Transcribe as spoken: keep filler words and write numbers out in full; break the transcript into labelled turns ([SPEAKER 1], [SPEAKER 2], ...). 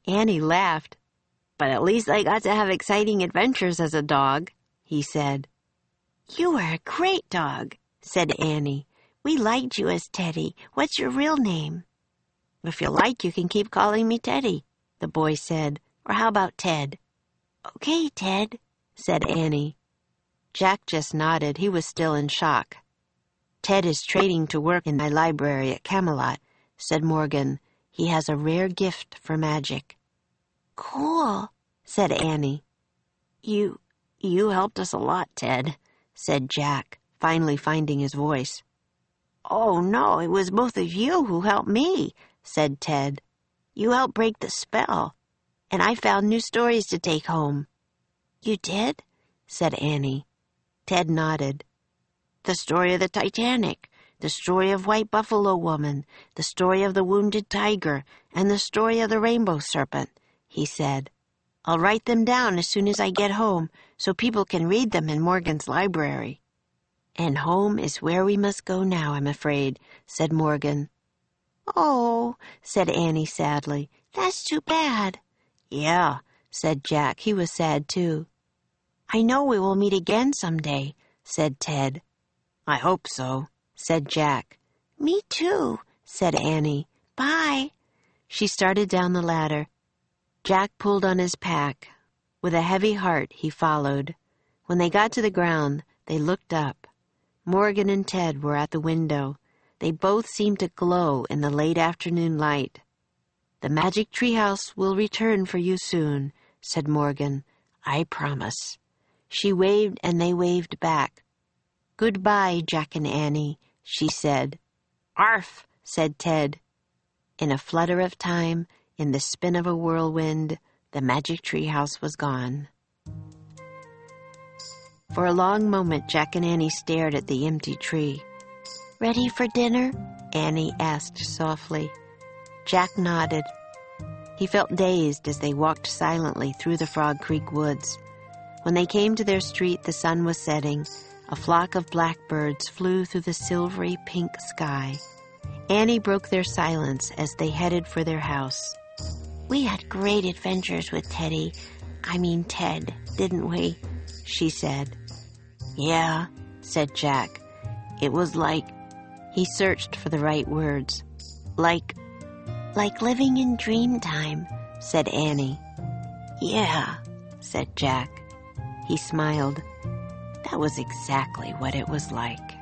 [SPEAKER 1] Annie laughed. "But at least I got to have exciting adventures as a dog," he said. "You are a great dog," said Annie. "We liked you as Teddy. What's your real name?" "If you like, you can keep calling me Teddy," the boy said. "Or how about Ted?" "Okay, Ted," said Annie. Jack just nodded. He was still in shock. "Ted is training to work in my library at Camelot," said Morgan. "He has a rare gift for magic." "Cool," said Annie. You, you helped us a lot, Ted," said Jack, finally finding his voice. "Oh, no, it was both of you who helped me," said Ted. "You helped break the spell, and I found new stories to take home." "You did?" said Annie. Ted nodded. "The story of the Titanic, the story of White Buffalo Woman, the story of the Wounded Tiger, and the story of the Rainbow Serpent," he said. "I'll write them down as soon as I get home so people can read them in Morgan's library." "And home is where we must go now, I'm afraid," said Morgan. "Oh," said Annie sadly, "that's too bad." "Yeah," said Jack. He was sad, too. "I know we will meet again someday," said Ted. "I hope so," said Jack. "Me too," said Annie. "Bye." She started down the ladder. Jack pulled on his pack. With a heavy heart, he followed. When they got to the ground, they looked up. Morgan and Ted were at the window. They both seemed to glow in the late afternoon light. "The magic treehouse will return for you soon," said Morgan. "I promise." She waved and they waved back. "Goodbye, Jack and Annie," she said. "Arf," said Ted. In a flutter of time, in the spin of a whirlwind, the magic treehouse was gone. For a long moment, Jack and Annie stared at the empty tree. "Ready for dinner?" Annie asked softly. Jack nodded. He felt dazed as they walked silently through the Frog Creek woods. When they came to their street, the sun was setting. A flock of blackbirds flew through the silvery pink sky. Annie broke their silence as they headed for their house. "We had great adventures with Teddy, I mean Ted, didn't we?" she said. "Yeah," said Jack. "It was like..." He searched for the right words. Like... "Like living in dream time," said Annie. "Yeah," said Jack. He smiled. That was exactly what it was like.